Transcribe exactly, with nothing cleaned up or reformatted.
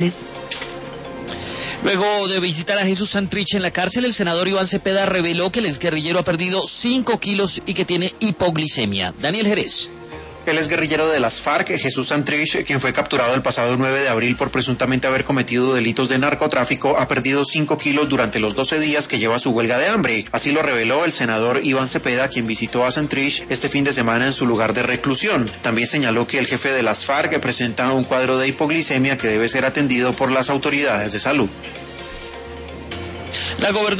Luego de visitar a Jesús Santrich en la cárcel, el senador Iván Cepeda reveló que el exguerrillero ha perdido cinco kilos y que tiene hipoglicemia. Daniel Jerez. El exguerrillero de las FARC, Jesús Santrich, quien fue capturado el pasado nueve de abril por presuntamente haber cometido delitos de narcotráfico, ha perdido cinco kilos durante los doce días que lleva su huelga de hambre. Así lo reveló el senador Iván Cepeda, quien visitó a Santrich este fin de semana en su lugar de reclusión. También señaló que el jefe de las FARC presenta un cuadro de hipoglicemia que debe ser atendido por las autoridades de salud. La gobernadora